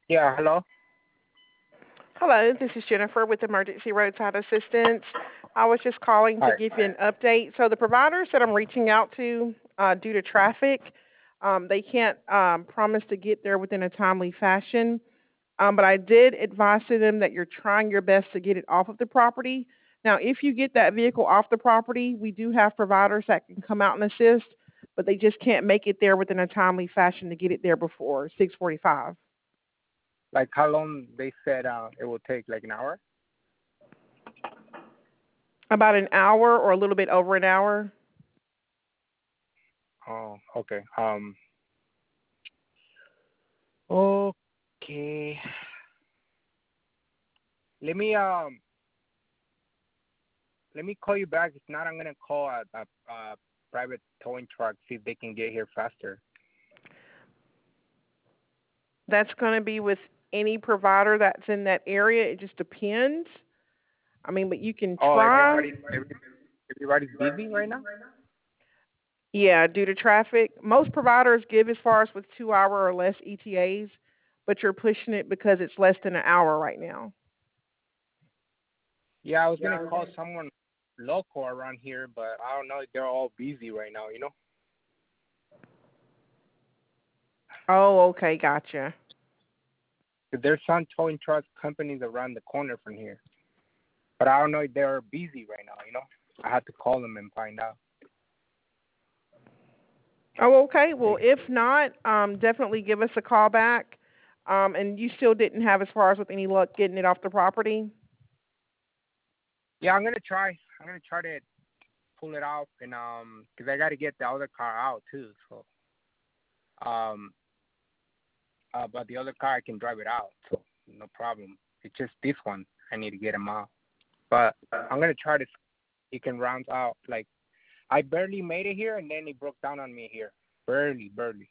Yeah, hello. Hello, this is Jennifer with Emergency Roadside Assistance. I was just calling to Hi. give you an update. So the providers that I'm reaching out to, due to traffic, they can't promise to get there within a timely fashion. But I did advise to them that you're trying your best to get it off of the property. Now, if you get that vehicle off the property, we do have providers that can come out and assist, but they just can't make it there within a timely fashion to get it there before 6:45. Like how long they said it will take? Like an hour? About an hour or a little bit over an hour. Oh, okay. Okay. Let me um let me call you back. If not, I'm gonna call a private towing truck, see if they can get here faster. That's going to be with any provider that's in that area. It just depends. I mean, but you can Oh, try. everybody's busy right now. Yeah, due to traffic, most providers give as far as with 2 hour or less ETAs, but you're pushing it because it's less than an hour right now. Yeah, I was gonna call someone local around here, but I don't know. They're all busy right now. Oh, okay, gotcha. 'Cause there's some towing truck companies around the corner from here, but I don't know if they're busy right now. I had to call them and find out. Oh, okay. They, Well, if not, definitely give us a call back. And you still didn't have as far as with any luck getting it off the property. yeah, I'm gonna try. I'm gonna try to pull it off, and 'cause I got to get the other car out too. So um, but the other car I can drive it out, so no problem. It's just this one I need to get him out. But I'm gonna try to. It can round out like I barely made it here, and then it broke down on me here. Barely, barely.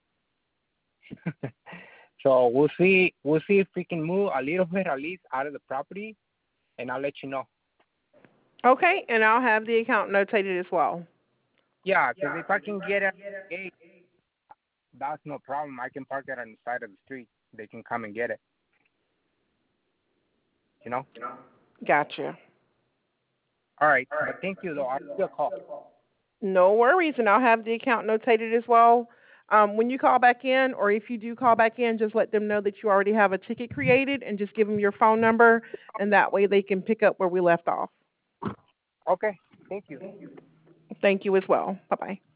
So we'll see. We'll see if we can move a little bit at least out of the property, and I'll let you know. Okay, and I'll have the account notated as well. Yeah, 'cause if I can get it, gate, that's no problem. I can park it on the side of the street. They can come and get it. You know. Gotcha. All right, but thank you though. I'll give you a call. No worries, and I'll have the account notated as well. When you call back in, or if you do call back in, just let them know that you already have a ticket created, and just give them your phone number, and that way they can pick up where we left off. Okay, thank you. Thank you as well. Bye bye.